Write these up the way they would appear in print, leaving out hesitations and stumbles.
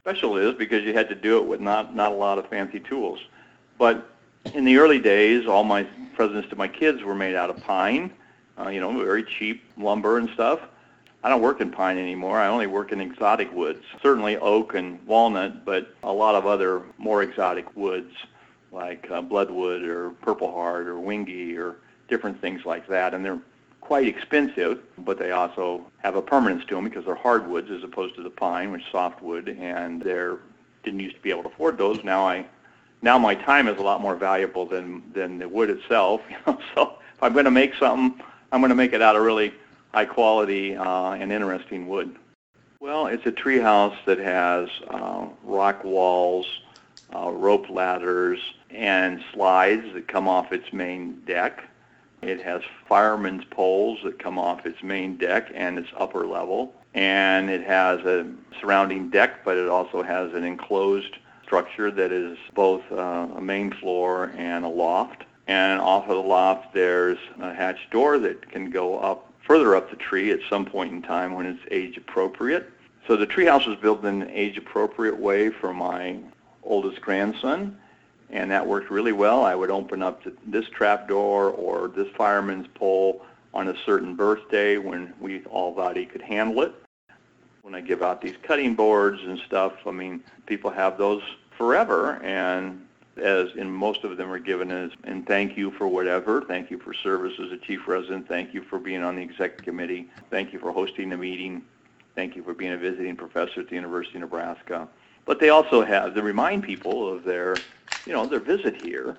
special it is because you had to do it with not a lot of fancy tools. But in the early days, all my presents to my kids were made out of pine, very cheap lumber and stuff. I don't work in pine anymore. I only work in exotic woods, certainly oak and walnut, but a lot of other more exotic woods like bloodwood or purple heart or wingy or different things like that. And they're quite expensive, but they also have a permanence to them because they're hardwoods as opposed to the pine, which is softwood, and didn't used to be able to afford those. Now my time is a lot more valuable than the wood itself. So if I'm going to make something, I'm going to make it out of really high quality and interesting wood. Well, it's a tree house that has rock walls, rope ladders, and slides that come off its main deck. It has fireman's poles that come off its main deck and its upper level. And it has a surrounding deck, but it also has an enclosed structure that is both a main floor and a loft. And off of the loft, there's a hatch door that can go up further up the tree at some point in time when it's age appropriate. So the treehouse was built in an age appropriate way for my oldest grandson, and that worked really well. I would open up this trap door or this fireman's pole on a certain birthday when we all thought he could handle it. When I give out these cutting boards and stuff, people have those forever, and as in most of them are given as in thank you for whatever, thank you for service as a chief resident, thank you for being on the executive committee, thank you for hosting the meeting, thank you for being a visiting professor at the University of Nebraska. But they also have to remind people of their visit here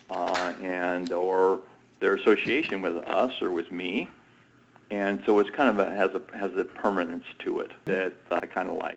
or their association with us or with me. And so it's kind of has a permanence to it that I kind of like.